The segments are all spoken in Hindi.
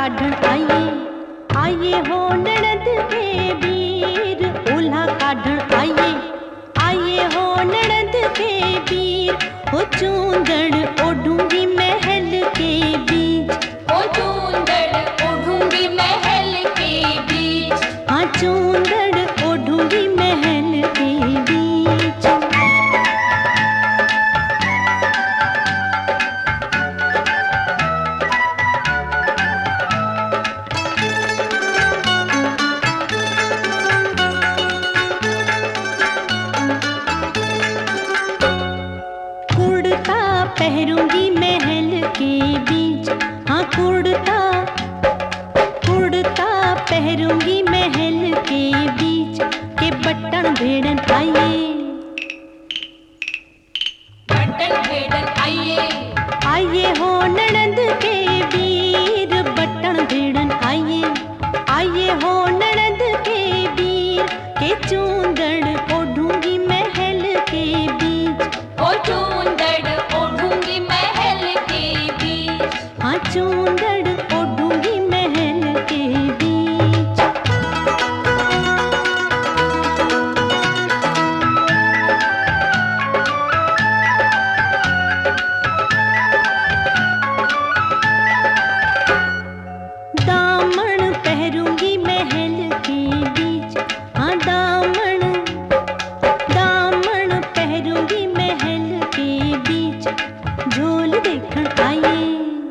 काढ़न आइए, आइए हो ननद के वीर, ओल्हा काढ़न आइए, आइए हो ननद के वीर, हो चूंदड़ ओढ़ूंगी महल के बीच, ओ चूंदड़ ओढ़ूंगी महल के बीच, हाँ चूंदड़ ओढ़ूंगी महल के बीच। कुर्ता पहरूंगी महल के बीच, हाँ कुर्ता कुर्ता पहरूंगी महल के बीच, के बटन भेड़न आइए, बटन भेड़न आइए, आइए हो ननद के वीर, बटन भेड़न आइए, आइए हो ननद के वीर, के चूंदड़ ओढ़ूंगी महल के बीच, ओ चूंदड़ ओढ़ूंगी महल के बीच, हाँ चूंदड़ ओढ़ूंगी महल के बीच। दामन पहरूंगी महल के बीच, हाँ दामन दामन पहरूंगी महल के बीच, झोल देखण आइए,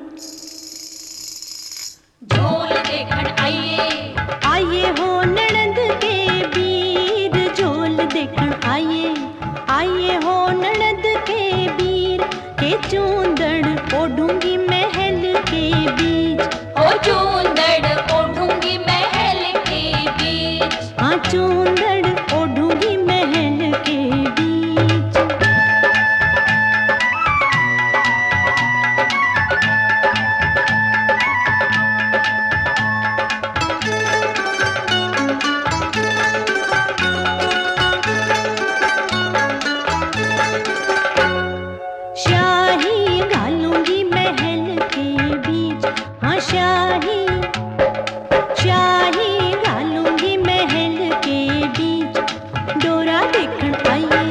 झोल देखण आइए, आइए हो ननद के वीर, झोल देखण आइए, आइए हो ननद के वीर, के चूंदड़ ओढ़ूंगी महल के बीच, ओ चूंदड़ ओढ़ूंगी महल के बीच, हाँ चूंदड़ ओढ़ूंगी महल के बीच। शाही घालूंगी महल के बीच, हाँ शाही घालूंगी महल के बीच, डोरा देखण आइए,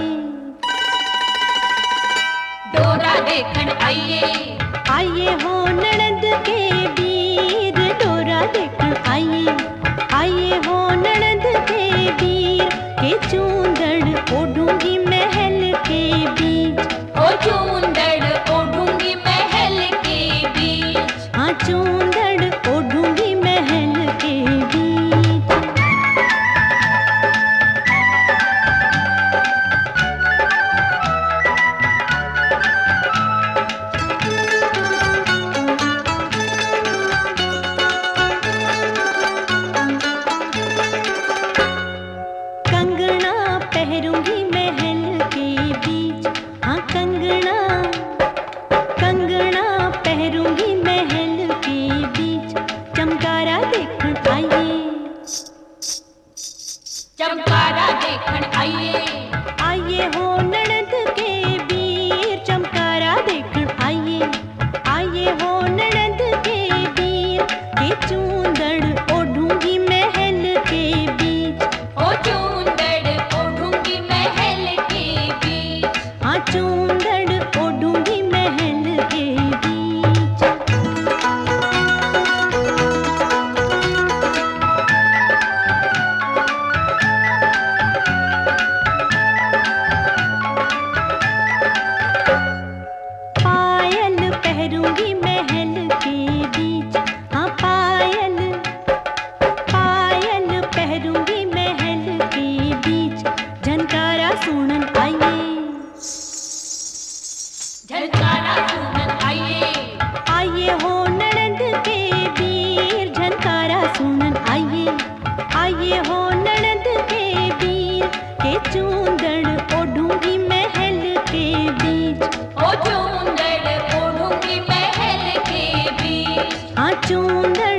डोरा देखण आइए, आइए हो ननद के वीर, डोरा देखण आइए, आइए हो ननद के वीर, के चूंदड़ ओढ़ूंगी महल के बीच, ओ चूंदड़ ओढ़ूंगी महल के बीच, हाँ चूंदड़ ओढ़ूंगी महल के बीच। कंगना पहरूंगी महल के बीच, हाँ कंगना पहरूंगी महल के बीच, चमकारा देखण आइए, चमकारा देखण आइए, आइए हो ननद के वीर, चमकारा देखण आइए, आइए हो ननद के वीर, के चूंदड़ ओढ़ूंगी महल के बीच, ओ चूंदड़ ओढ़ूंगी महल के बीच, हाँ चूंदड़ ओढ़ूंगी महल के बीच। पायल पहरूंगी महल के बीच, हाँ पायल पहरूंगी महल के बीच, झनकारा सुनन आइए, झनकारा सुनन आइए, आइए हो ननद के वीर, झनकारा सुनन आइए, आइए हो ननद के वीर, के चूंदड़ ओढ़ूंगी महल के बीच, ओ चूंदड़ ओढ़ूंगी महल के बीच, हाँ चूंदड़